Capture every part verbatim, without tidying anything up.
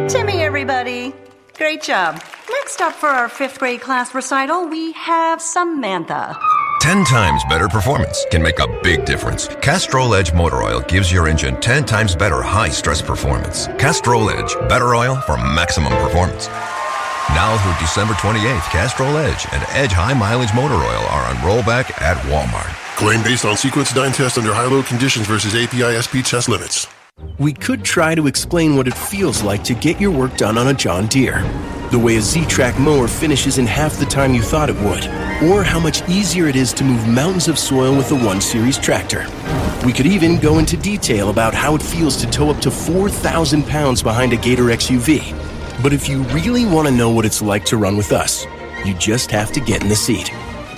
Timmy, everybody. Great job. Next up for our fifth grade class recital, we have Samantha. Ten times better performance can make a big difference. Castrol Edge Motor Oil gives your engine ten times better high-stress performance. Castrol Edge, better oil for maximum performance. Now through December twenty-eighth, Castrol Edge and Edge High Mileage Motor Oil are on rollback at Walmart. Claim based on sequence nine test under high-load conditions versus A P I S P test limits. We could try to explain what it feels like to get your work done on a John Deere. The way a Z-Track mower finishes in half the time you thought it would. Or how much easier it is to move mountains of soil with the one series tractor. We could even go into detail about how it feels to tow up to four thousand pounds behind a Gator X U V. But if you really want to know what it's like to run with us, you just have to get in the seat.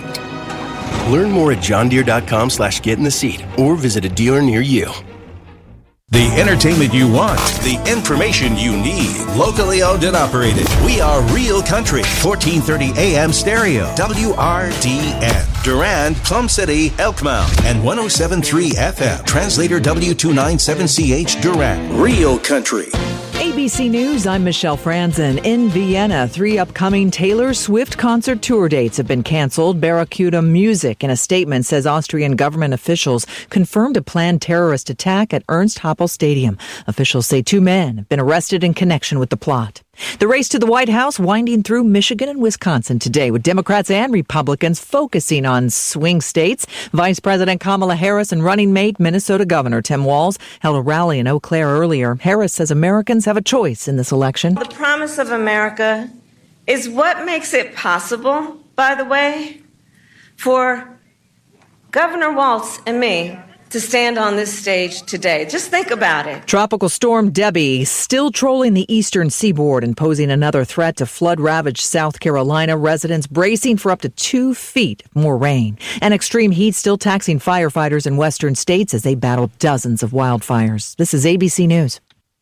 Learn more at johndeere.com slash get in the seat or visit a dealer near you. The entertainment you want, the information you need. Locally owned and operated. We are Real Country. fourteen thirty A M stereo. W R D N. Durand, Plum City, Elkmount. And one oh seven point three F M. Translator W two ninety-seven C H Durand. Real Country. A B C News, I'm Michelle Franzen. In Vienna, three upcoming Taylor Swift concert tour dates have been canceled. Barracuda Music, in a statement, says Austrian government officials confirmed a planned terrorist attack at Ernst Happel Stadium. Officials say two men have been arrested in connection with the plot. The race to the White House winding through Michigan and Wisconsin today, with Democrats and Republicans focusing on swing states. Vice President Kamala Harris and running mate Minnesota Governor Tim Walz held a rally in Eau Claire earlier. Harris says Americans have a choice in this election. The promise of America is what makes it possible, by the way, for Governor Walz and me to stand on this stage today. Just think about it. Tropical storm Debbie still trolling the eastern seaboard and posing another threat to flood-ravaged South Carolina. Residents bracing for up to two feet more rain. And extreme heat still taxing firefighters in western states as they battle dozens of wildfires. This is A B C News.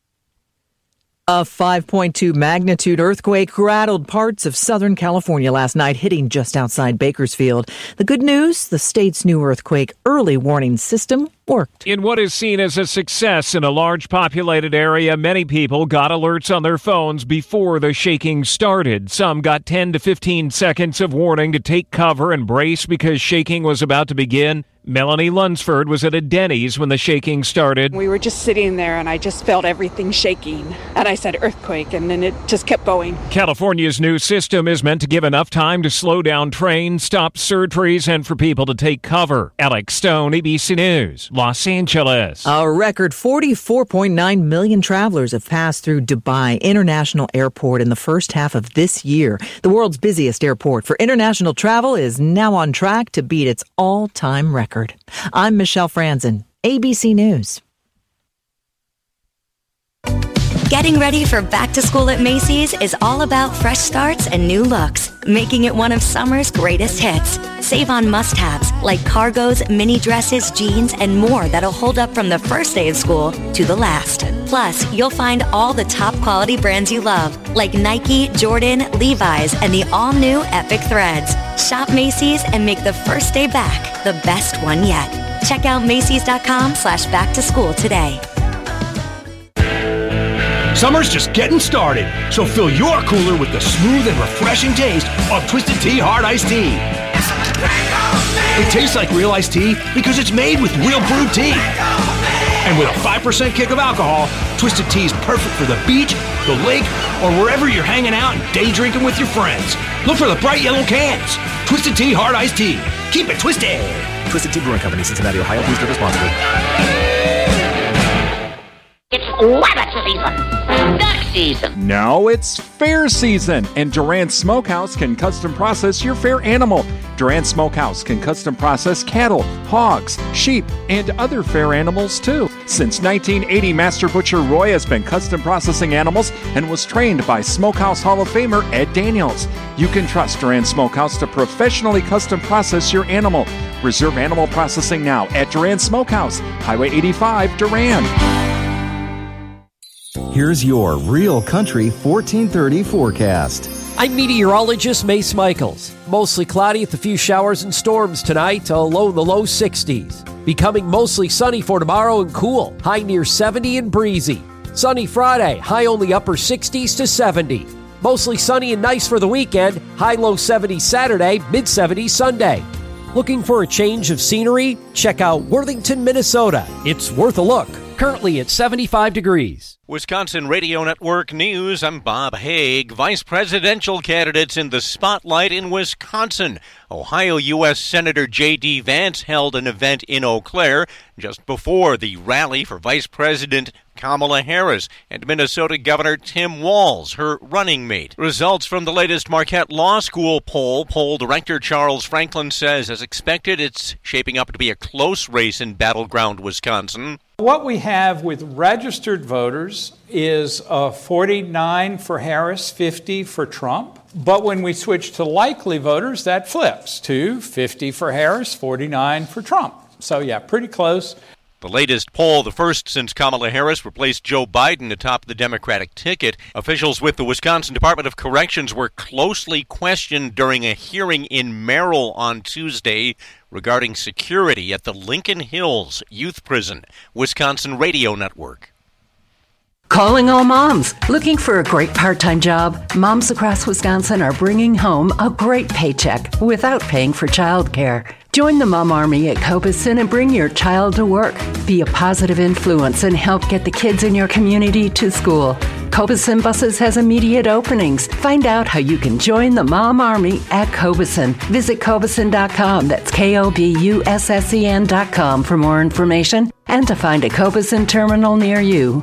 A five point two magnitude earthquake rattled parts of Southern California last night, hitting just outside Bakersfield. The good news, the state's new earthquake early warning system worked. In what is seen as a success in a large populated area, many people got alerts on their phones before the shaking started. Some got ten to fifteen seconds of warning to take cover and brace because shaking was about to begin. Melanie Lunsford was at a Denny's when the shaking started. We were just sitting there and I just felt everything shaking. And I said earthquake, and then it just kept going. California's new system is meant to give enough time to slow down trains, stop surgeries, and for people to take cover. Alex Stone, A B C News, Los Angeles. A record forty-four point nine million travelers have passed through Dubai International Airport in the first half of this year. The world's busiest airport for international travel is now on track to beat its all-time record. I'm Michelle Franzen, A B C News. Getting ready for back to school at Macy's is all about fresh starts and new looks, making it one of summer's greatest hits. Save on must-haves like cargos, mini dresses, jeans, and more that'll hold up from the first day of school to the last. Plus, you'll find all the top quality brands you love, like Nike, Jordan, Levi's, and the all-new Epic Threads. Shop Macy's and make the first day back the best one yet. Check out Macy's.com slash back to school today. Summer's just getting started, so fill your cooler with the smooth and refreshing taste of Twisted Tea Hard Iced Tea. It tastes like real iced tea because it's made with real brewed tea. And with a five percent kick of alcohol, Twisted Tea is perfect for the beach, the lake, or wherever you're hanging out and day drinking with your friends. Look for the bright yellow cans. Twisted Tea Hard Iced Tea. Keep it twisted. Twisted Tea Brewing Company, Cincinnati, Ohio. Please drink responsibly. It's rabbit season. Duck season. No, it's fair season, and Durand Smokehouse can custom process your fair animal. Durand Smokehouse can custom process cattle, hogs, sheep, and other fair animals too. Since nineteen eighty, Master Butcher Roy has been custom processing animals and was trained by Smokehouse Hall of Famer Ed Daniels. You can trust Durand Smokehouse to professionally custom process your animal. Reserve animal processing now at Durand Smokehouse, Highway eighty-five, Durand. Here's your Real Country fourteen thirty forecast. I'm meteorologist Mace Michaels. Mostly cloudy with a few showers and storms tonight, a low in the low sixties. Becoming mostly sunny for tomorrow and cool, high near seventy and breezy. Sunny Friday, high only upper sixties to seventy. Mostly sunny and nice for the weekend, high low seventies Saturday, mid seventies Sunday. Looking for a change of scenery? Check out Worthington, Minnesota. It's worth a look. Currently at seventy-five degrees. Wisconsin Radio Network News, I'm Bob Haig. Vice presidential candidates in the spotlight in Wisconsin. Ohio U S Senator J D. Vance held an event in Eau Claire just before the rally for Vice President Kamala Harris and Minnesota Governor Tim Walz, her running mate. Results from the latest Marquette Law School poll. Poll director Charles Franklin says, as expected, it's shaping up to be a close race in battleground Wisconsin. What we have with registered voters is uh, forty-nine for Harris, fifty for Trump. But when we switch to likely voters, that flips to fifty for Harris, forty-nine for Trump. So, yeah, pretty close. The latest poll, the first since Kamala Harris replaced Joe Biden atop the Democratic ticket. Officials with the Wisconsin Department of Corrections were closely questioned during a hearing in Merrill on Tuesday regarding security at the Lincoln Hills Youth Prison. Wisconsin Radio Network. Calling all moms. Looking for a great part-time job? Moms across Wisconsin are bringing home a great paycheck without paying for childcare. Join the Mom Army at Cobeson and bring your child to work. Be a positive influence and help get the kids in your community to school. Cobeson Buses has immediate openings. Find out how you can join the Mom Army at Cobeson. Visit Cobeson dot com. That's K O B U S S E N dot com for more information and to find a Cobeson terminal near you.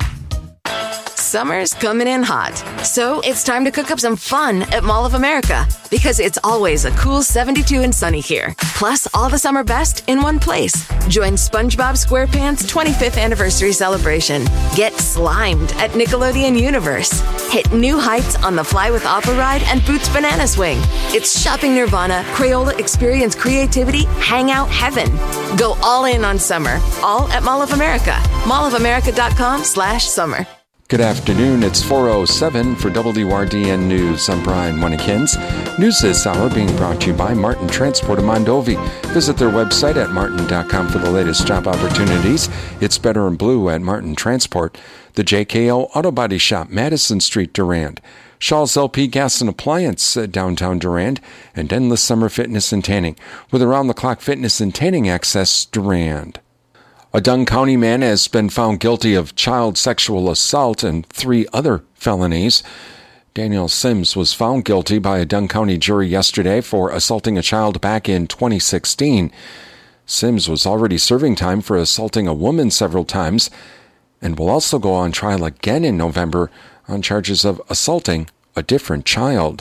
Summer's coming in hot, so it's time to cook up some fun at Mall of America because it's always a cool seventy-two and sunny here. Plus, all the summer best in one place. Join SpongeBob SquarePants' twenty-fifth anniversary celebration. Get slimed at Nickelodeon Universe. Hit new heights on the Fly with Appa ride and Boots Banana Swing. It's shopping nirvana, Crayola experience creativity, hangout heaven. Go all in on summer, all at Mall of America. mall of america dot com slash summer. Good afternoon. It's four oh seven for W R D N News. I'm Brian Winnikins. News this hour being brought to you by Martin Transport of Mondovi. Visit their website at martin dot com for the latest job opportunities. It's better in blue at Martin Transport. The J K O Auto Body Shop, Madison Street, Durand. Shaw's L P Gas and Appliance, uh, downtown Durand. And Endless Summer Fitness and Tanning with around-the-clock fitness and tanning access, Durand. A Dunn County man has been found guilty of child sexual assault and three other felonies. Daniel Sims was found guilty by a Dunn County jury yesterday for assaulting a child back in twenty sixteen. Sims was already serving time for assaulting a woman several times and will also go on trial again in November on charges of assaulting a different child.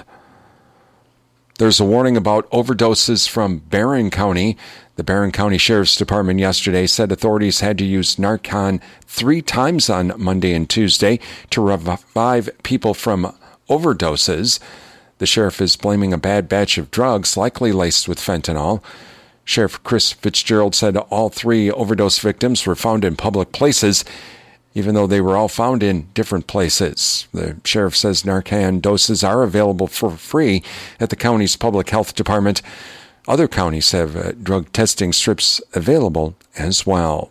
There's a warning about overdoses from Barron County. The Barron County Sheriff's Department yesterday said authorities had to use Narcan three times on Monday and Tuesday to revive people from overdoses. The sheriff is blaming a bad batch of drugs, likely laced with fentanyl. Sheriff Chris Fitzgerald said all three overdose victims were found in public places, even though they were all found in different places. The sheriff says Narcan doses are available for free at the county's public health department. Other counties have uh, drug testing strips available as well.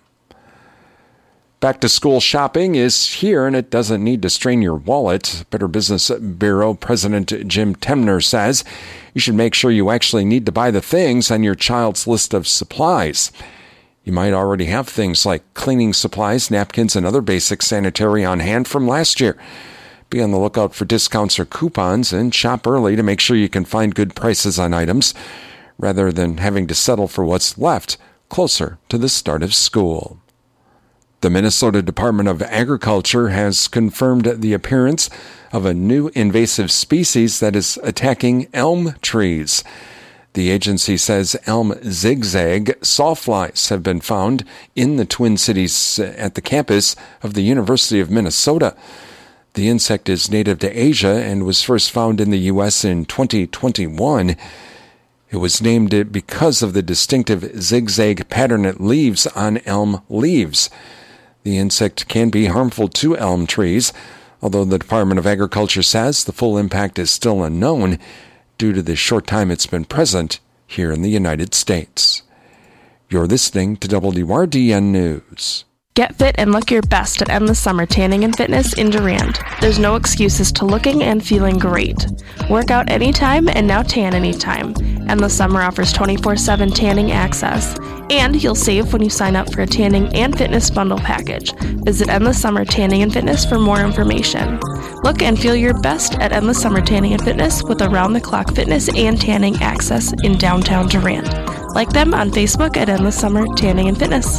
Back to school shopping is here, and it doesn't need to strain your wallet. Better Business Bureau President Jim Temner says you should make sure you actually need to buy the things on your child's list of supplies. You might already have things like cleaning supplies, napkins, and other basic sanitary on hand from last year. Be on the lookout for discounts or coupons and shop early to make sure you can find good prices on items, rather than having to settle for what's left closer to the start of school. The Minnesota Department of Agriculture has confirmed the appearance of a new invasive species that is attacking elm trees. The agency says elm zigzag sawflies have been found in the Twin Cities at the campus of the University of Minnesota. The insect is native to Asia and was first found in the U S in twenty twenty-one. It was named because of the distinctive zigzag pattern it leaves on elm leaves. The insect can be harmful to elm trees, although the Department of Agriculture says the full impact is still unknown due to the short time it's been present here in the United States. You're listening to W R D N News. Get fit and look your best at Endless Summer Tanning and Fitness in Durand. There's no excuses to looking and feeling great. Work out anytime and now tan anytime. Endless Summer offers twenty-four seven tanning access. And you'll save when you sign up for a tanning and fitness bundle package. Visit Endless Summer Tanning and Fitness for more information. Look and feel your best at Endless Summer Tanning and Fitness with around-the-clock fitness and tanning access in downtown Durand. Like them on Facebook at Endless Summer Tanning and Fitness.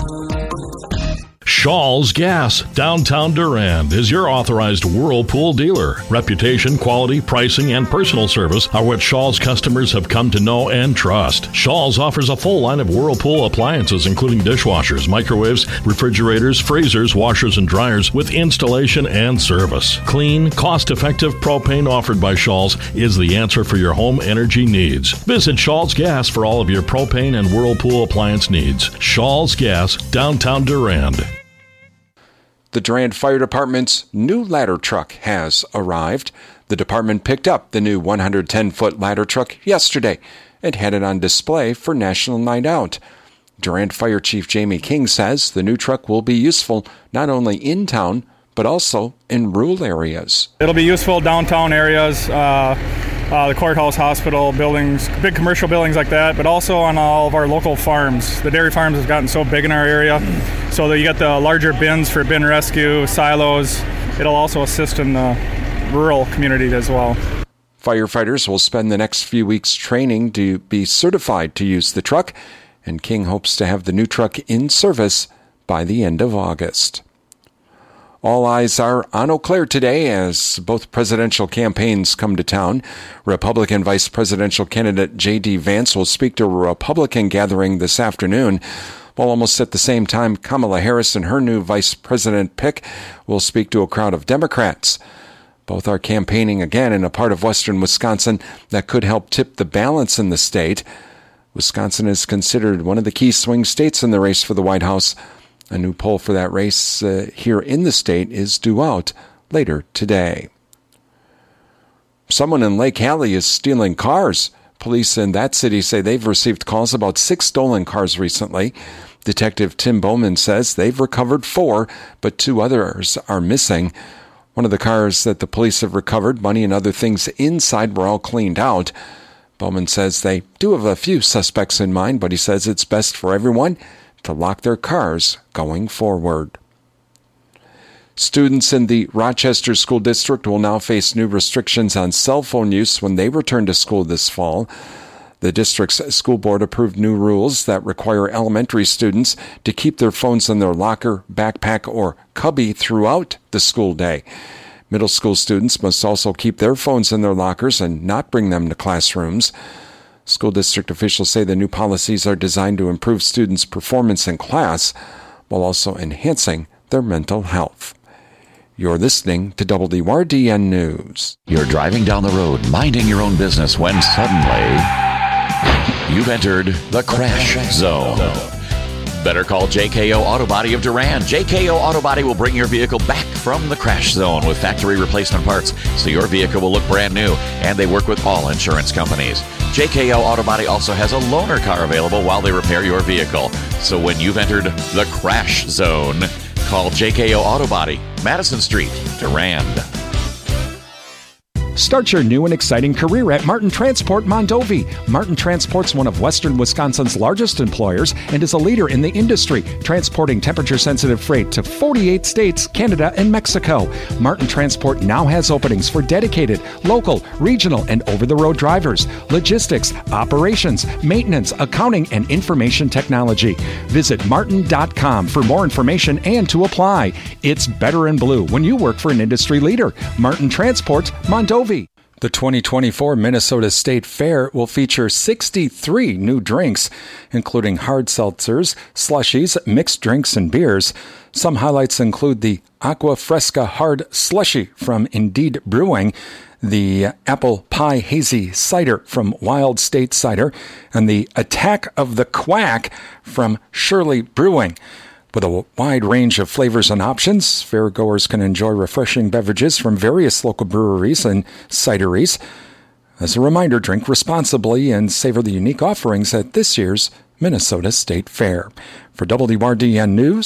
Shaw's Gas, downtown Durand, is your authorized Whirlpool dealer. Reputation, quality, pricing, and personal service are what Shaw's customers have come to know and trust. Shaw's offers a full line of Whirlpool appliances, including dishwashers, microwaves, refrigerators, freezers, washers, and dryers, with installation and service. Clean, cost-effective propane offered by Shaw's is the answer for your home energy needs. Visit Shaw's Gas for all of your propane and Whirlpool appliance needs. Shaw's Gas, downtown Durand. The Durand Fire Department's new ladder truck has arrived. The department picked up the new one hundred ten foot ladder truck yesterday and had it on display for National Night Out. Durand Fire Chief Jamie King says the new truck will be useful not only in town, but also in rural areas. It'll be useful downtown areas, uh, uh, the courthouse, hospital, buildings, big commercial buildings like that, but also on all of our local farms. The dairy farms have gotten so big in our area, so that you get the larger bins for bin rescue, silos. It'll also assist in the rural community as well. Firefighters will spend the next few weeks training to be certified to use the truck, and King hopes to have the new truck in service by the end of August. All eyes are on Eau Claire today as both presidential campaigns come to town. Republican Vice Presidential candidate J D Vance will speak to a Republican gathering this afternoon, while almost at the same time Kamala Harris and her new vice president pick will speak to a crowd of Democrats. Both are campaigning again in a part of western Wisconsin that could help tip the balance in the state. Wisconsin is considered one of the key swing states in the race for the White House. A new poll for that race uh, here in the state is due out later today. Someone in Lake Hallie is stealing cars. Police in that city say they've received calls about six stolen cars recently. Detective Tim Bowman says they've recovered four, but two others are missing. One of the cars that the police have recovered, money and other things inside, were all cleaned out. Bowman says they do have a few suspects in mind, but he says it's best for everyone to lock their cars going forward. Students in the Rochester School District will now face new restrictions on cell phone use when they return to school this fall. The district's school board approved new rules that require elementary students to keep their phones in their locker, backpack, or cubby throughout the school day. Middle school students must also keep their phones in their lockers and not bring them to classrooms. School district officials say the new policies are designed to improve students' performance in class while also enhancing their mental health. You're listening to W D R D N News. You're driving down the road, minding your own business, when suddenly you've entered the crash zone. Better call J K O Auto Body of Durand. J K O Auto Body will bring your vehicle back from the crash zone with factory replacement parts, so your vehicle will look brand new, and they work with all insurance companies. J K O Auto Body also has a loaner car available while they repair your vehicle. So when you've entered the crash zone, call J K O Auto Body, Madison Street, Durand. Start your new and exciting career at Martin Transport Mondovi. Martin Transport's one of western Wisconsin's largest employers and is a leader in the industry, transporting temperature-sensitive freight to forty-eight states, Canada, and Mexico. Martin Transport now has openings for dedicated, local, regional, and over-the-road drivers, logistics, operations, maintenance, accounting, and information technology. Visit martin dot com for more information and to apply. It's better in blue when you work for an industry leader. Martin Transport Mondovi. The twenty twenty-four Minnesota State Fair will feature sixty-three new drinks, including hard seltzers, slushies, mixed drinks, and beers. Some highlights include the Aqua Fresca Hard Slushy from Indeed Brewing, the Apple Pie Hazy Cider from Wild State Cider, and the Attack of the Quack from Shirley Brewing. With a wide range of flavors and options, fairgoers can enjoy refreshing beverages from various local breweries and cideries. As a reminder, drink responsibly and savor the unique offerings at this year's Minnesota State Fair. For W D R D N News,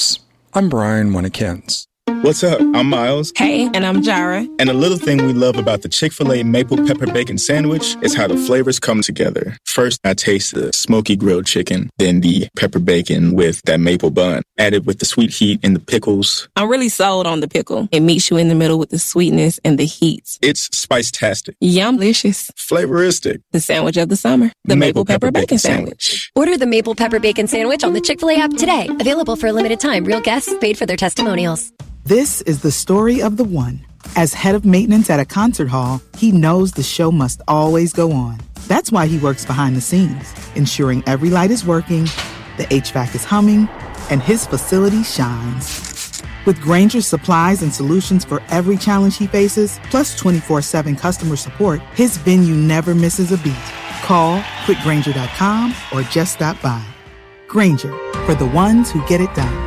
I'm Brian Winnikins. What's up? I'm Miles. Hey, and I'm Jara. And a little thing we love about the Chick-fil-A Maple Pepper Bacon Sandwich is how the flavors come together. First, I taste the smoky grilled chicken, then the pepper bacon with that maple bun, added with the sweet heat and the pickles. I'm really sold on the pickle. It meets you in the middle with the sweetness and the heat. It's spice-tastic. Yum-licious. Flavoristic. The sandwich of the summer. The Maple, Maple Pepper, Pepper Bacon, Bacon Sandwich. Sandwich. Order the Maple Pepper Bacon Sandwich on the Chick-fil-A app today. Available for a limited time. Real guests paid for their testimonials. This is the story of the one. As head of maintenance at a concert hall, he knows the show must always go on. That's why he works behind the scenes, ensuring every light is working, the H V A C is humming, and his facility shines. With Grainger's supplies and solutions for every challenge he faces, plus twenty-four seven customer support, his venue never misses a beat. Call quick grainger dot com or just stop by. Grainger, for the ones who get it done.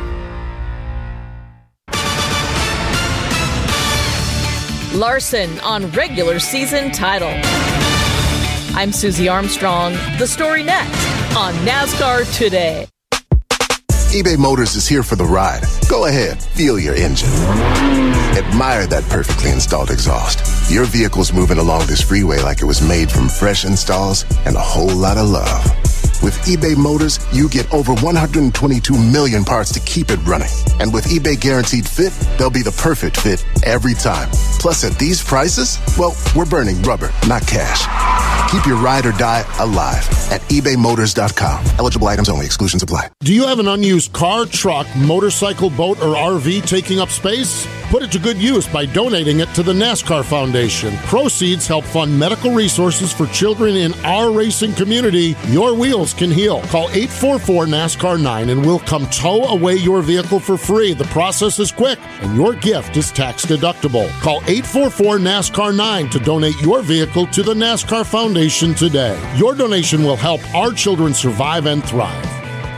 Larson on regular season title. I'm Susie Armstrong. The story next on NASCAR Today. eBay Motors is here for the ride. Go ahead, feel your engine. Admire that perfectly installed exhaust. Your vehicle's moving along this freeway like it was made from fresh installs and a whole lot of love. With eBay Motors, you get over one hundred twenty-two million parts to keep it running. And with eBay Guaranteed Fit, they'll be the perfect fit every time. Plus, at these prices, well, we're burning rubber, not cash. Keep your ride or die alive at ebay motors dot com. Eligible items only. Exclusions apply. Do you have an unused car, truck, motorcycle, boat, or R V taking up space? Put it to good use by donating it to the NASCAR Foundation. Proceeds help fund medical resources for children in our racing community. Your wheels can heal. Call eight four four NASCAR nine and we'll come tow away your vehicle for free. The process is quick and your gift is tax deductible. Call eight four four NASCAR nine to donate your vehicle to the NASCAR Foundation today. Your donation will help our children survive and thrive.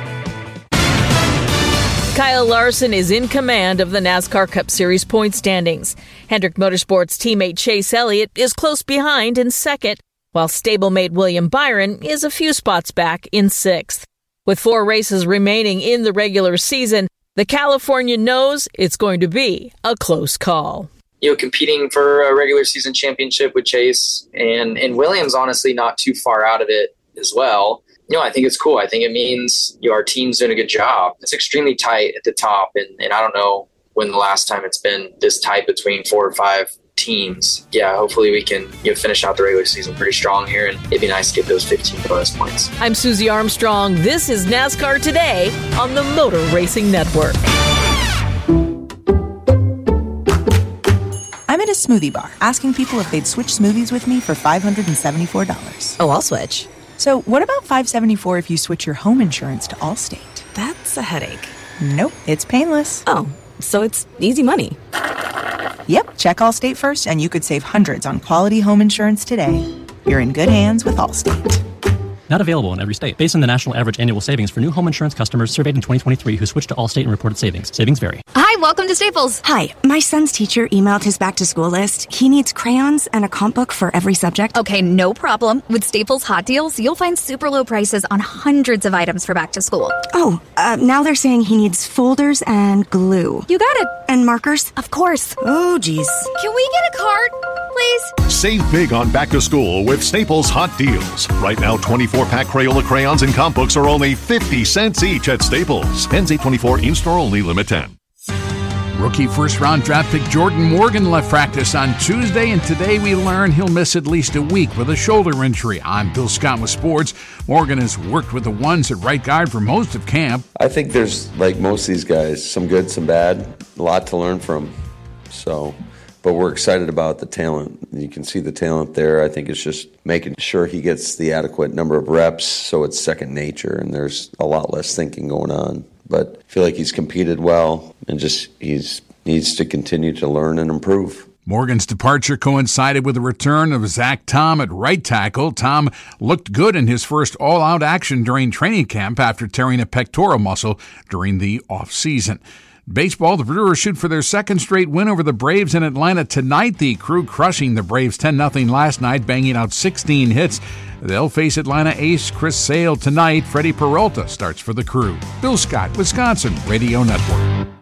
Kyle Larson is in command of the NASCAR Cup Series point standings. Hendrick Motorsports teammate Chase Elliott is close behind in second, while stablemate William Byron is a few spots back in sixth. With four races remaining in the regular season, the California knows it's going to be a close call. You know, competing for a regular season championship with Chase and, and Williams, honestly, not too far out of it as well. You know, I think it's cool. I think it means, you know, our team's doing a good job. It's extremely tight at the top, and, and I don't know when the last time it's been this tight between four or five teams. Yeah, hopefully we can, you know, finish out the regular season pretty strong here, and it'd be nice to get those fifteen bonus points. I'm Susie Armstrong. This is NASCAR Today on the Motor Racing Network. I'm at a smoothie bar asking people if they'd switch smoothies with me for five hundred seventy-four dollars. Oh, I'll switch. So what about five hundred seventy-four dollars if you switch your home insurance to Allstate? That's a headache. Nope, it's painless. Oh, so it's easy money. Yep, check Allstate first and you could save hundreds on quality home insurance today. You're in good hands with Allstate. Not available in every state. Based on the national average annual savings for new home insurance customers surveyed in twenty twenty-three who switched to Allstate and reported savings. Savings vary. Hi, welcome to Staples. Hi, my son's teacher emailed his back-to-school list. He needs crayons and a comp book for every subject. Okay, no problem. With Staples Hot Deals, you'll find super low prices on hundreds of items for back to school. Oh, uh, now they're saying he needs folders and glue. You got it. And markers? Of course. Oh, geez. Can we get a card, please? Save big on back to school with Staples Hot Deals. Right now, twenty-four pack Crayola crayons and comp books are only fifty cents each at Staples. Ends eight twenty-four, in-store only, limit ten. Rookie first-round draft pick Jordan Morgan left practice on Tuesday, and today we learn he'll miss at least a week with a shoulder injury. I'm Bill Scott with Sports. Morgan has worked with the ones at right guard for most of camp. I think there's, like most of these guys, some good, some bad, a lot to learn from. So, but we're excited about the talent. You can see the talent there. I think it's just making sure he gets the adequate number of reps so it's second nature, and there's a lot less thinking going on. But I feel like he's competed well and just he's needs to continue to learn and improve. Morgan's departure coincided with the return of Zach Tom at right tackle. Tom looked good in his first all-out action during training camp after tearing a pectoral muscle during the offseason. Baseball, the Brewers shoot for their second straight win over the Braves in Atlanta tonight. The Crew crushing the Braves ten nothing last night, banging out sixteen hits. They'll face Atlanta ace Chris Sale tonight. Freddie Peralta starts for the Crew. Bill Scott, Wisconsin Radio Network.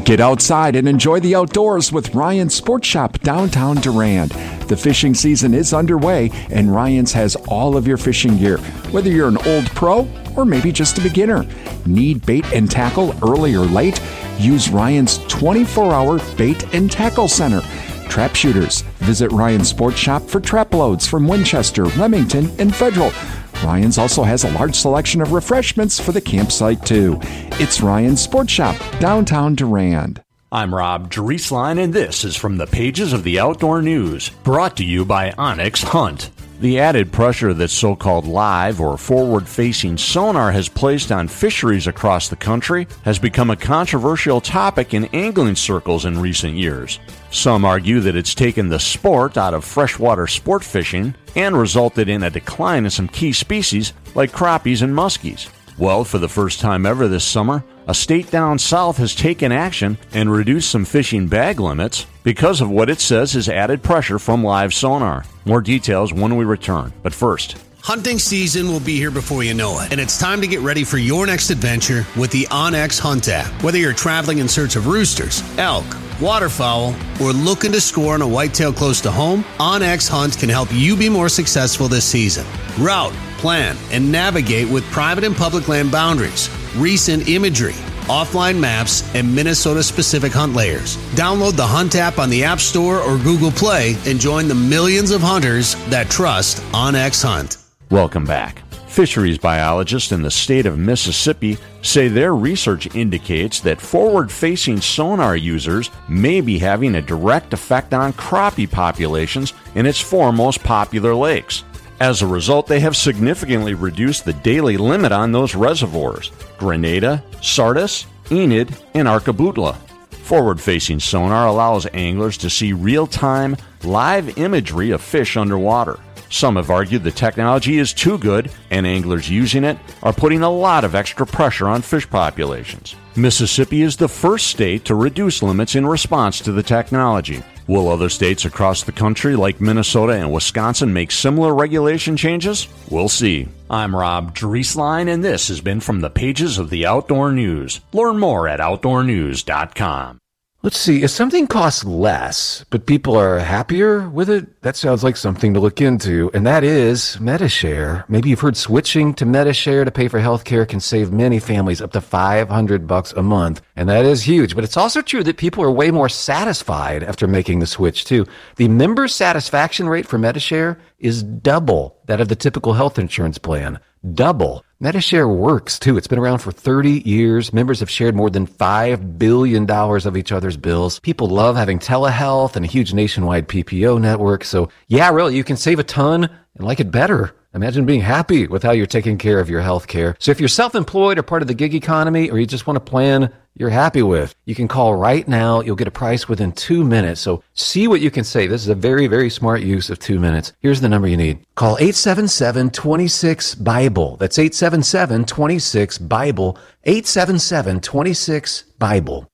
Get outside and enjoy the outdoors with Ryan's Sports Shop downtown Durand. The fishing season is underway, and Ryan's has all of your fishing gear, whether you're an old pro or maybe just a beginner. Need bait and tackle early or late? Use Ryan's twenty-four hour Bait and Tackle Center. Trap shooters, visit Ryan's Sports Shop for trap loads from Winchester, Remington, and Federal. Ryan's also has a large selection of refreshments for the campsite, too. It's Ryan's Sports Shop, downtown Durand. I'm Rob Drieslein, and this is from the pages of the Outdoor News, brought to you by Onyx Hunt. The added pressure that so-called live or forward-facing sonar has placed on fisheries across the country has become a controversial topic in angling circles in recent years. Some argue that it's taken the sport out of freshwater sport fishing and resulted in a decline in some key species like crappies and muskies. Well, for the first time ever this summer, a state down south has taken action and reduced some fishing bag limits because of what it says is added pressure from live sonar. More details when we return. But first, hunting season will be here before you know it, and it's time to get ready for your next adventure with the OnX Hunt app. Whether you're traveling in search of roosters, elk, waterfowl, or looking to score on a whitetail close to home, OnX Hunt can help you be more successful this season. Route, plan, and navigate with private and public land boundaries, recent imagery, offline maps, and Minnesota-specific hunt layers. Download the Hunt app on the App Store or Google Play and join the millions of hunters that trust OnX Hunt. Welcome back. Fisheries biologists in the state of Mississippi say their research indicates that forward-facing sonar users may be having a direct effect on crappie populations in its four most popular lakes. As a result, they have significantly reduced the daily limit on those reservoirs: Grenada, Sardis, Enid, and Arcaboutla. Forward-facing sonar allows anglers to see real-time, live imagery of fish underwater. Some have argued the technology is too good, and anglers using it are putting a lot of extra pressure on fish populations. Mississippi is the first state to reduce limits in response to the technology. Will other states across the country, like Minnesota and Wisconsin, make similar regulation changes? We'll see. I'm Rob Drieslein, and this has been from the pages of the Outdoor News. Learn more at outdoor news dot com. Let's see, if something costs less, but people are happier with it, that sounds like something to look into, and that is Medi-Share. Maybe you've heard switching to Medi-Share to pay for healthcare can save many families up to five hundred bucks a month, and that is huge. But it's also true that people are way more satisfied after making the switch, too. The member satisfaction rate for Medi-Share is double that of the typical health insurance plan. Double. Medi-Share works, too. It's been around for thirty years. Members have shared more than five billion dollars of each other's bills. People love having telehealth and a huge nationwide P P O network. So, yeah, really, you can save a ton and like it better. Imagine being happy with how you're taking care of your health care. So if you're self-employed or part of the gig economy, or you just want a plan you're happy with, you can call right now. You'll get a price within two minutes. So see what you can save. This is a very, very smart use of two minutes. Here's the number you need. Call eight seven seven, two six, Bible. That's eight seven seven, two six, Bible. eight seven seven, two six, Bible.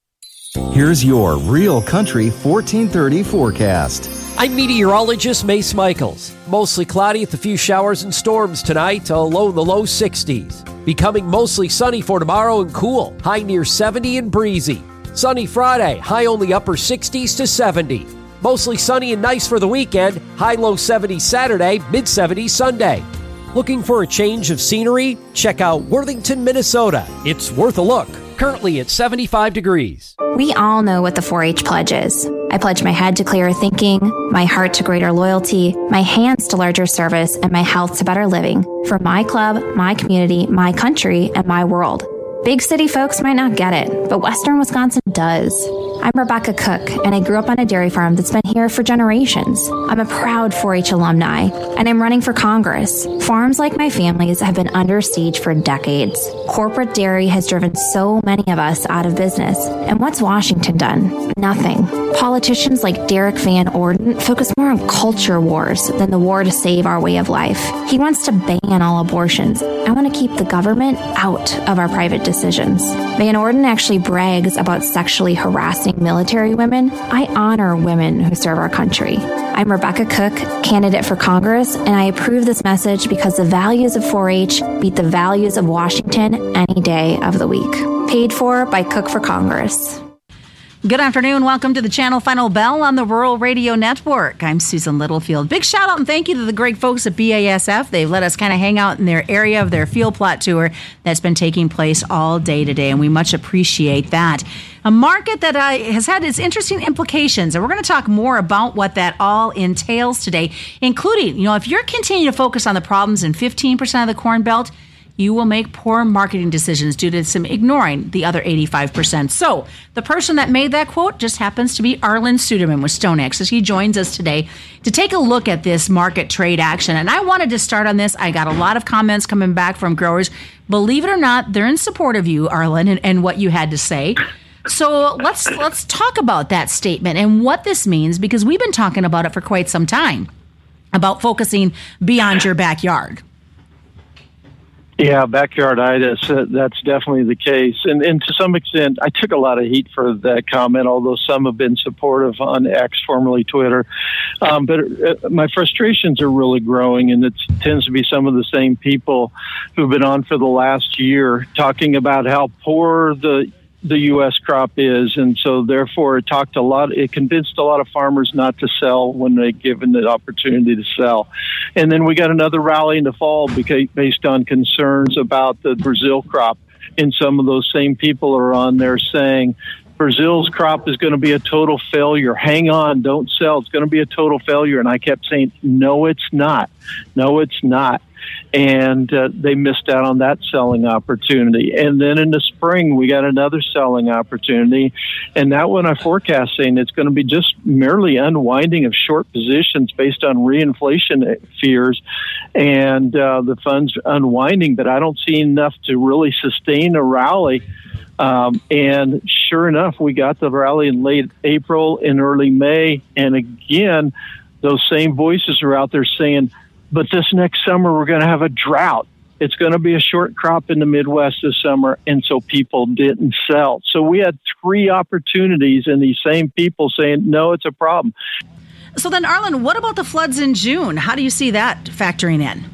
Here's your Real Country fourteen thirty forecast. I'm meteorologist Mace Michaels. Mostly cloudy with a few showers and storms tonight, a low in the low sixties. Becoming mostly sunny for tomorrow and cool, high near seventy and breezy. Sunny Friday, high only upper sixties to seventy. Mostly sunny and nice for the weekend, high low seventies Saturday, mid seventies Sunday. Looking for a change of scenery? Check out Worthington, Minnesota. It's worth a look. Currently at seventy-five degrees. We all know what the four H pledge is. I pledge my head to clearer thinking, my heart to greater loyalty, my hands to larger service, and my health to better living for my club, my community, my country, and my world. Big city folks might not get it, but Western Wisconsin does. I'm Rebecca Cook, and I grew up on a dairy farm that's been here for generations. I'm a proud four H alumni, and I'm running for Congress. Farms like my family's have been under siege for decades. Corporate dairy has driven so many of us out of business. And what's Washington done? Nothing. Politicians like Derek Van Orden focus more on culture wars than the war to save our way of life. He wants to ban all abortions. I want to keep the government out of our private decisions. Van Orden actually brags about sexually harassing military women. I honor women who serve our country. I'm Rebecca Cook, candidate for Congress, and I approve this message because the values of four H beat the values of Washington any day of the week. Paid for by Cook for Congress. Good afternoon. Welcome to the Channel Final Bell on the Rural Radio Network. I'm Susan Littlefield. Big shout out and thank you to the great folks at B A S F. They've let us kind of hang out in their area of their field plot tour that's been taking place all day today, and we much appreciate that. A market that uh, has had its interesting implications, and we're going to talk more about what that all entails today, including, you know, if you're continuing to focus on the problems in fifteen percent of the Corn Belt, you will make poor marketing decisions due to some ignoring the other eighty-five percent. So the person that made that quote just happens to be Arlan Suderman with StoneX, as he joins us today to take a look at this market trade action. And I wanted to start on this. I got a lot of comments coming back from growers. Believe it or not, they're in support of you, Arlan, and, and what you had to say. So let's let's talk about that statement and what this means, because we've been talking about it for quite some time, about focusing beyond your backyard. Yeah, backyarditis, uh, that's definitely the case. And, and to some extent, I took a lot of heat for that comment, although some have been supportive on X, formerly Twitter. Um, but uh, my frustrations are really growing, and it tends to be some of the same people who've been on for the last year talking about how poor the the U S crop is, and so therefore it talked a lot. It convinced a lot of farmers not to sell when they given the opportunity to sell. And then we got another rally in the fall because, based on concerns about the Brazil crop, and some of those same people are on there saying Brazil's crop is going to be a total failure. Hang on, don't sell. It's going to be a total failure. And I kept saying, no, it's not. No, it's not. And uh, they missed out on that selling opportunity. And then in the spring, we got another selling opportunity. And that one I forecast saying it's going to be just merely unwinding of short positions based on reinflation fears and uh, the funds unwinding. But I don't see enough to really sustain a rally. Um, and sure enough, we got the rally in late April and early May. And again, those same voices are out there saying, but this next summer, we're going to have a drought. It's going to be a short crop in the Midwest this summer, and so people didn't sell. So we had three opportunities, and these same people saying, no, it's a problem. So then, Arlan, what about the floods in June? How do you see that factoring in?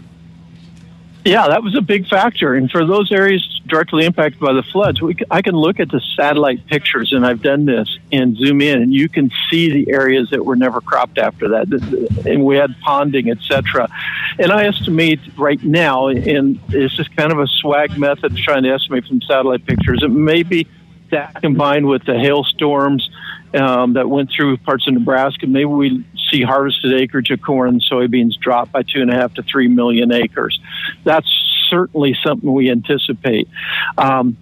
Yeah, that was a big factor. And for those areas directly impacted by the floods, we, I can look at the satellite pictures, and I've done this, and zoom in, and you can see the areas that were never cropped after that. And we had ponding, et cetera. And I estimate right now, and it's just kind of a swag method of trying to estimate from satellite pictures, it may be that combined with the hailstorms um, that went through parts of Nebraska, maybe we see harvested acreage of corn and soybeans drop by two and a half to three million acres. That's certainly something we anticipate. Um,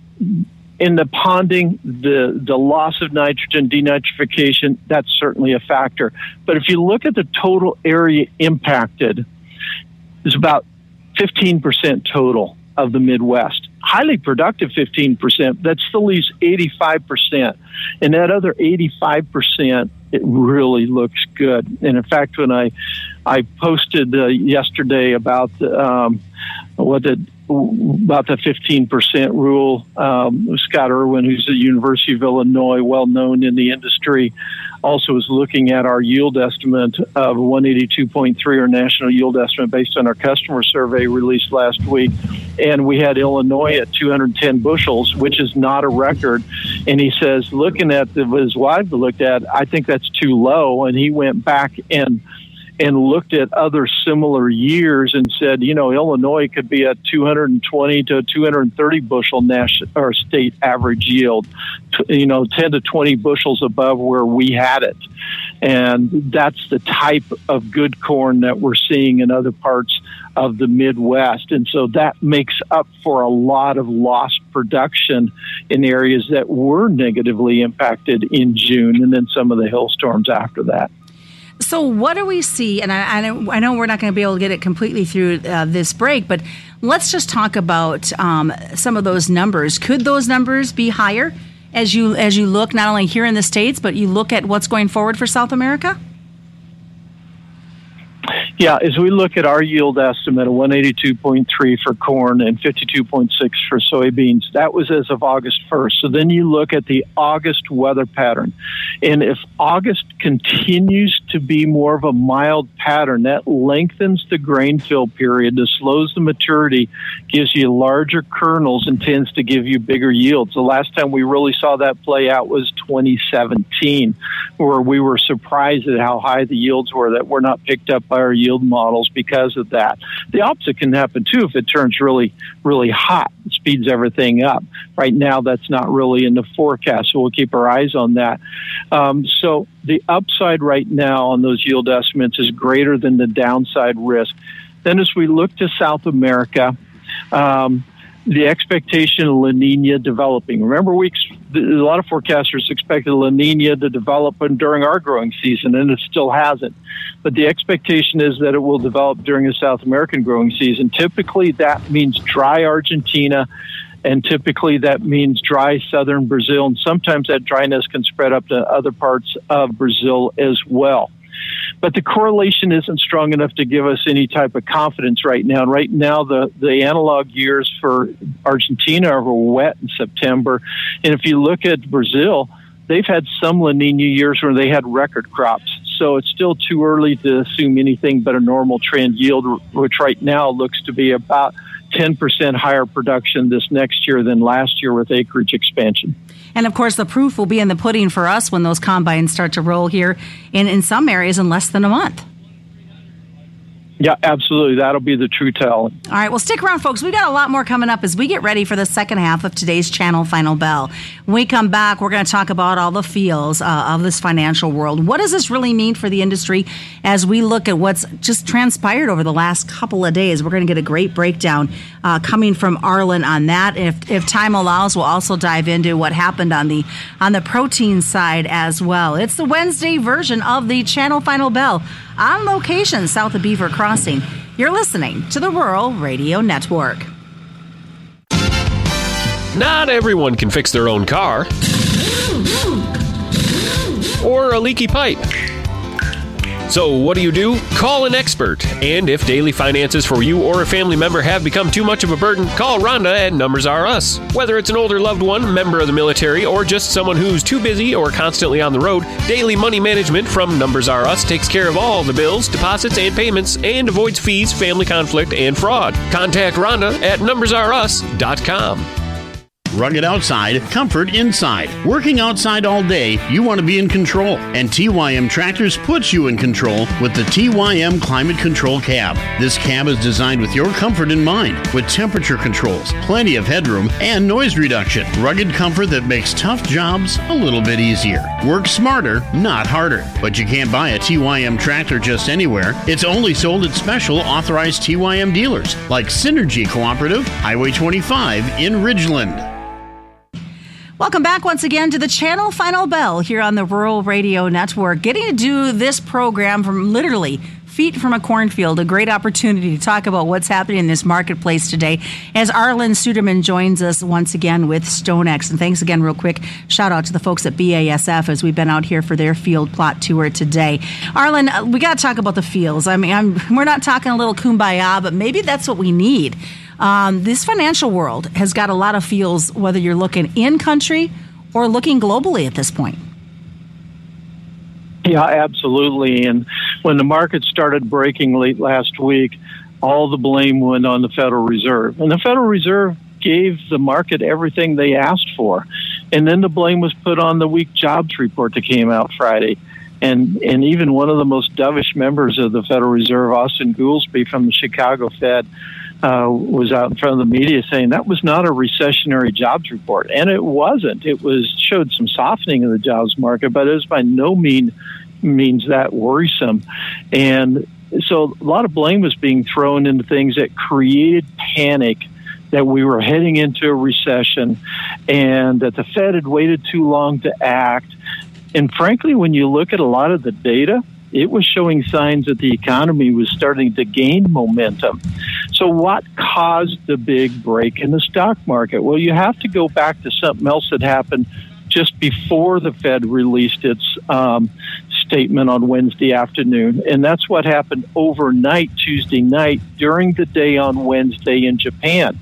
in the ponding, the, the loss of nitrogen, denitrification, that's certainly a factor. But if you look at the total area impacted, it's about fifteen percent total of the Midwest. Highly productive fifteen percent. That still leaves eighty-five percent. And that other eighty-five percent, it really looks good. And in fact, when I I posted uh, yesterday about the, um, what the about the fifteen percent rule, um, Scott Irwin, who's at the University of Illinois, well known in the industry, also is looking at our yield estimate of one eighty-two point three, our national yield estimate based on our customer survey released last week. And we had Illinois at two hundred ten bushels, which is not a record. And he says, looking at the, his wife looked at, I think that's too low. And he went back and and looked at other similar years and said, you know, Illinois could be at two hundred twenty to two hundred thirty bushel national or state average yield, you know, ten to twenty bushels above where we had it. And that's the type of good corn that we're seeing in other parts of the Midwest. And so that makes up for a lot of lost production in areas that were negatively impacted in June, and then some of the hailstorms after that. So what do we see? And I, I know we're not going to be able to get it completely through uh, this break, but let's just talk about um, some of those numbers. Could those numbers be higher as you as you look not only here in the States, but you look at what's going forward for South America? Yeah, as we look at our yield estimate of one eighty-two point three for corn and fifty-two point six for soybeans, that was as of August first. So then you look at the August weather pattern. And if August continues to be more of a mild pattern, that lengthens the grain fill period, that slows the maturity, gives you larger kernels, and tends to give you bigger yields. The last time we really saw that play out was twenty seventeen, where we were surprised at how high the yields were that were not picked up by our yield models because of that. The opposite can happen too if it turns really, really hot. It speeds everything up. Right now, that's not really in the forecast, so we'll keep our eyes on that. Um, so the upside right now on those yield estimates is greater than the downside risk. Then as we look to South America, um, the expectation of La Nina developing. Remember, we a lot of forecasters expected La Nina to develop during our growing season, and it still hasn't. But the expectation is that it will develop during the South American growing season. Typically, that means dry Argentina, and typically that means dry southern Brazil, and sometimes that dryness can spread up to other parts of Brazil as well. But the correlation isn't strong enough to give us any type of confidence right now. Right now, the, the analog years for Argentina are wet in September. And if you look at Brazil, they've had some La Nina years where they had record crops. So it's still too early to assume anything but a normal trend yield, which right now looks to be about ten percent higher production this next year than last year with acreage expansion. And, of course, the proof will be in the pudding for us when those combines start to roll here in, in some areas in less than a month. Yeah, absolutely. That'll be the true tell. All right. Well, stick around, folks. We've got a lot more coming up as we get ready for the second half of today's Channel Final Bell. When we come back, we're going to talk about all the feels uh, of this financial world. What does this really mean for the industry as we look at what's just transpired over the last couple of days? We're going to get a great breakdown uh, coming from Arlen on that. If, if time allows, we'll also dive into what happened on the on the protein side as well. It's the Wednesday version of the Channel Final Bell on location south of Beaver Crossing. You're listening to the Rural Radio Network. Not everyone can fix their own car or a leaky pipe. So what do you do? Call an expert. And if daily finances for you or a family member have become too much of a burden, call Rhonda at Numbers R Us. Whether it's an older loved one, member of the military, or just someone who's too busy or constantly on the road, Daily Money Management from Numbers R Us takes care of all the bills, deposits, and payments and avoids fees, family conflict, and fraud. Contact Rhonda at numbers r us dot com. Rugged outside, comfort inside. Working outside all day, you want to be in control. And T Y M Tractors puts you in control with the T Y M Climate Control Cab. This cab is designed with your comfort in mind, with temperature controls, plenty of headroom, and noise reduction. Rugged comfort that makes tough jobs a little bit easier. Work smarter, not harder. But you can't buy a T Y M tractor just anywhere. It's only sold at special authorized T Y M dealers, like Synergy Cooperative, Highway twenty-five in Ridgeland. Welcome back once again to the Channel Final Bell here on the Rural Radio Network. Getting to do this program from literally feet from a cornfield, a great opportunity to talk about what's happening in this marketplace today as Arlen Suderman joins us once again with StoneX. And thanks again real quick. Shout out to the folks at B A S F as we've been out here for their field plot tour today. Arlen, we got to talk about the fields. I mean, I'm, we're not talking a little kumbaya, but maybe that's what we need. Um, this financial world has got a lot of feels, whether you're looking in country or looking globally at this point. Yeah, absolutely. And when the market started breaking late last week, all the blame went on the Federal Reserve. And the Federal Reserve gave the market everything they asked for. And then the blame was put on the weak jobs report that came out Friday. And and even one of the most dovish members of the Federal Reserve, Austin Goolsbee from the Chicago Fed, uh, was out in front of the media saying that was not a recessionary jobs report. And it wasn't. It was showed some softening of the jobs market, but it was by no mean, means that worrisome. And so a lot of blame was being thrown into things that created panic that we were heading into a recession and that the Fed had waited too long to act. And frankly, when you look at a lot of the data, it was showing signs that the economy was starting to gain momentum. So what caused the big break in the stock market? Well, you have to go back to something else that happened just before the Fed released its um, statement on Wednesday afternoon. And that's what happened overnight, Tuesday night, during the day on Wednesday in Japan.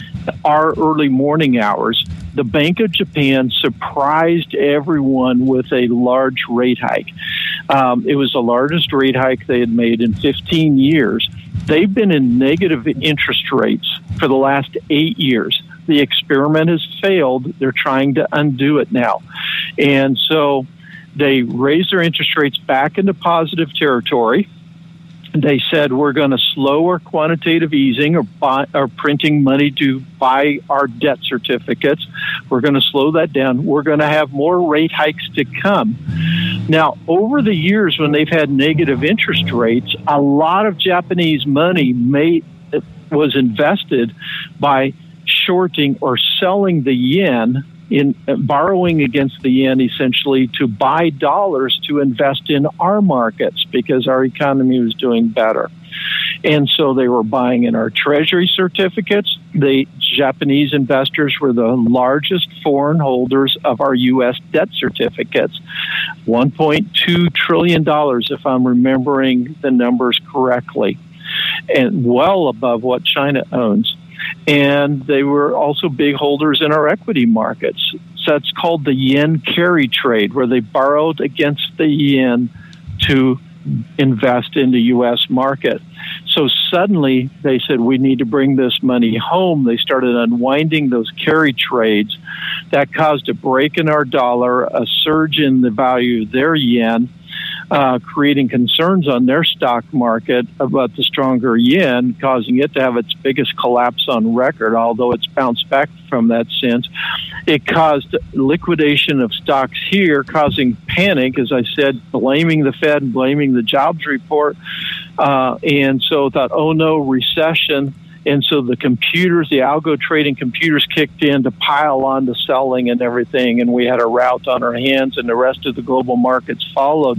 Our early morning hours, the Bank of Japan surprised everyone with a large rate hike. Um, it was the largest rate hike they had made in fifteen years. They've been in negative interest rates for the last eight years. The experiment has failed. They're trying to undo it now. And so they raised their interest rates back into positive territory. They said, we're going to slow our quantitative easing or, buy, or printing money to buy our debt certificates. We're going to slow that down. We're going to have more rate hikes to come. Now, over the years when they've had negative interest rates, a lot of Japanese money made, was invested by shorting or selling the yen, in uh, borrowing against the yen essentially to buy dollars to invest in our markets because our economy was doing better. And so they were buying in our treasury certificates. The Japanese investors were the largest foreign holders of our U S debt certificates, one point two trillion dollars, if I'm remembering the numbers correctly, and well above what China owns. And they were also big holders in our equity markets. So that's called the yen carry trade, where they borrowed against the yen to invest in the U S market. So suddenly they said, we need to bring this money home. They started unwinding those carry trades. That caused a break in our dollar, a surge in the value of their yen, Uh, creating concerns on their stock market about the stronger yen, causing it to have its biggest collapse on record, although it's bounced back from that since. It caused liquidation of stocks here, causing panic, as I said, blaming the Fed and blaming the jobs report. Uh, and so thought, oh no, recession. And so the computers, the algo trading computers kicked in to pile on the selling and everything. And we had a rout on our hands, and the rest of the global markets followed.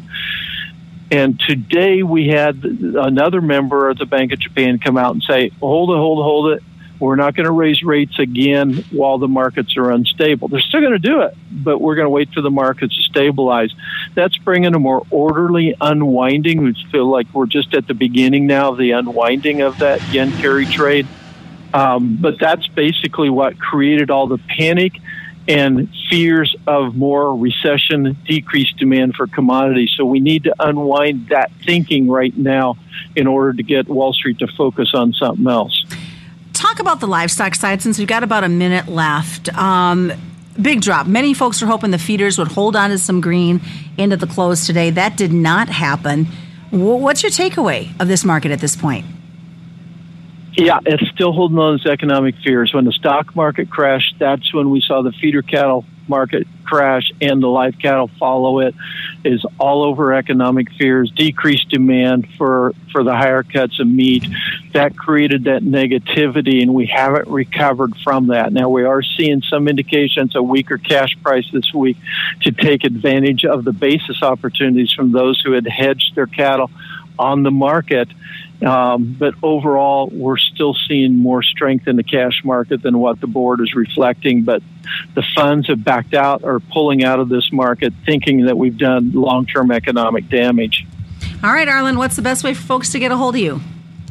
And today we had another member of the Bank of Japan come out and say, hold it, hold it, hold it. We're not going to raise rates again while the markets are unstable. They're still going to do it, but we're going to wait for the markets to stabilize. That's bringing a more orderly unwinding. We feel like we're just at the beginning now of the unwinding of that yen carry trade. Um, but that's basically what created all the panic and fears of more recession, decreased demand for commodities. So we need to unwind that thinking right now in order to get Wall Street to focus on something else. Talk about the livestock side since we've got about a minute left. Um, big drop. Many folks are hoping the feeders would hold on to some green into the close today. That did not happen. What's your takeaway of this market at this point? Yeah, it's still holding on to economic fears. When the stock market crashed, that's when we saw the feeder cattle market crash and the live cattle follow it. Is all over economic fears, decreased demand for, for the higher cuts of meat. That created that negativity, and we haven't recovered from that. Now, we are seeing some indications of weaker cash price this week to take advantage of the basis opportunities from those who had hedged their cattle on the market. Um, but overall, we're still seeing more strength in the cash market than what the board is reflecting. But the funds have backed out or pulling out of this market, thinking that we've done long-term economic damage. All right, Arlen, what's the best way for folks to get a hold of you?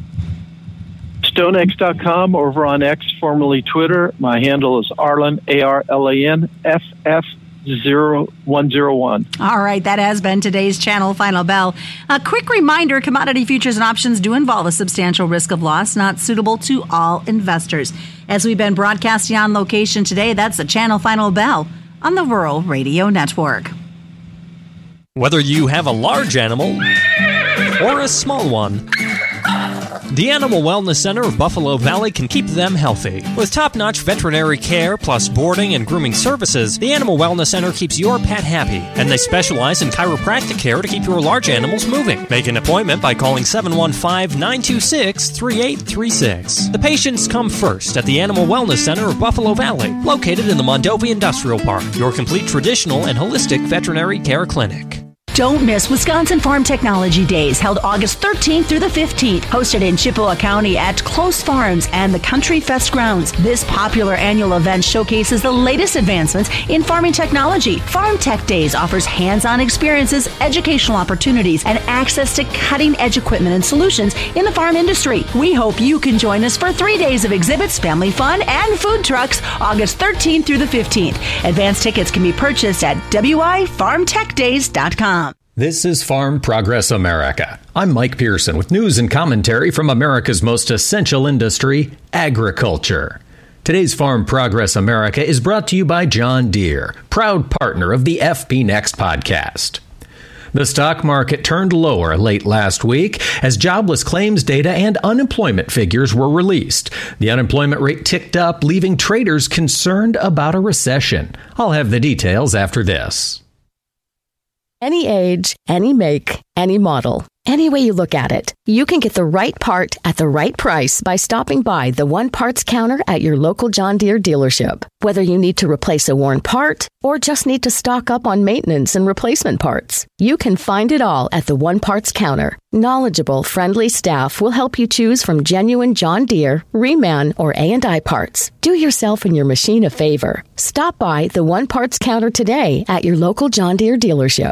StoneX dot com, over on X, formerly Twitter. My handle is Arlen, A R L A N, F F zero one zero one. All right, that has been today's Channel Final Bell. A quick reminder, commodity futures and options do involve a substantial risk of loss, not suitable to all investors. As we've been broadcasting on location today, that's the Channel Final Bell on the Rural Radio Network. Whether you have a large animal or a small one, the Animal Wellness Center of Buffalo Valley can keep them healthy. With top-notch veterinary care plus boarding and grooming services, the Animal Wellness Center keeps your pet happy, and they specialize in chiropractic care to keep your large animals moving. Make an appointment by calling seven one five, nine two six, three eight three six. The patients come first at the Animal Wellness Center of Buffalo Valley, located in the Mondovi Industrial Park, your complete traditional and holistic veterinary care clinic. Don't miss Wisconsin Farm Technology Days, held August thirteenth through the fifteenth, hosted in Chippewa County at Close Farms and the Country Fest grounds. This popular annual event showcases the latest advancements in farming technology. Farm Tech Days offers hands-on experiences, educational opportunities, and access to cutting-edge equipment and solutions in the farm industry. We hope you can join us for three days of exhibits, family fun, and food trucks, August thirteenth through the fifteenth. Advance tickets can be purchased at w i farm tech days dot com. This is Farm Progress America. I'm Mike Pearson with news and commentary from America's most essential industry, agriculture. Today's Farm Progress America is brought to you by John Deere, proud partner of the F P Next podcast. The stock market turned lower late last week as jobless claims data and unemployment figures were released. The unemployment rate ticked up, leaving traders concerned about a recession. I'll have the details after this. Any age, any make, any model. Any way you look at it, you can get the right part at the right price by stopping by the One Parts counter at your local John Deere dealership. Whether you need to replace a worn part or just need to stock up on maintenance and replacement parts, you can find it all at the One Parts counter. Knowledgeable, friendly staff will help you choose from genuine John Deere, Reman, or A and I parts. Do yourself and your machine a favor. Stop by the One Parts counter today at your local John Deere dealership.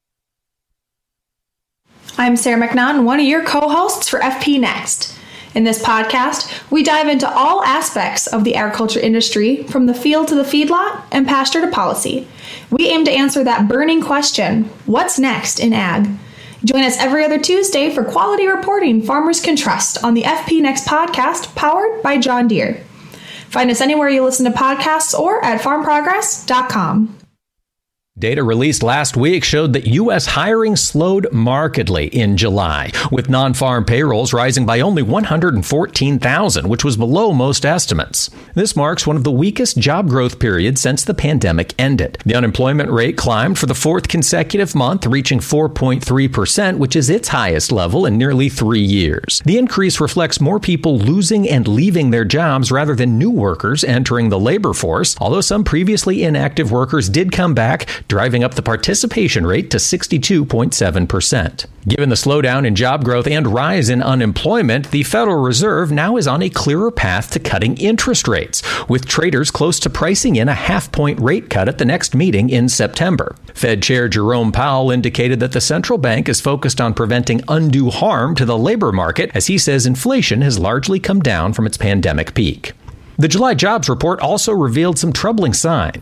I'm Sarah McNaughton, one of your co-hosts for F P Next. In this podcast, we dive into all aspects of the agriculture industry, from the field to the feedlot and pasture to policy. We aim to answer that burning question, what's next in ag? Join us every other Tuesday for quality reporting farmers can trust on the F P Next podcast, powered by John Deere. Find us anywhere you listen to podcasts or at farm progress dot com. Data released last week showed that U S hiring slowed markedly in July, with non-farm payrolls rising by only one hundred fourteen thousand, which was below most estimates. This marks one of the weakest job growth periods since the pandemic ended. The unemployment rate climbed for the fourth consecutive month, reaching four point three percent, which is its highest level in nearly three years. The increase reflects more people losing and leaving their jobs rather than new workers entering the labor force, although some previously inactive workers did come back, driving up the participation rate to sixty-two point seven percent. Given the slowdown in job growth and rise in unemployment, the Federal Reserve now is on a clearer path to cutting interest rates, with traders close to pricing in a half-point rate cut at the next meeting in September. Fed Chair Jerome Powell indicated that the central bank is focused on preventing undue harm to the labor market, as he says inflation has largely come down from its pandemic peak. The July jobs report also revealed some troubling signs.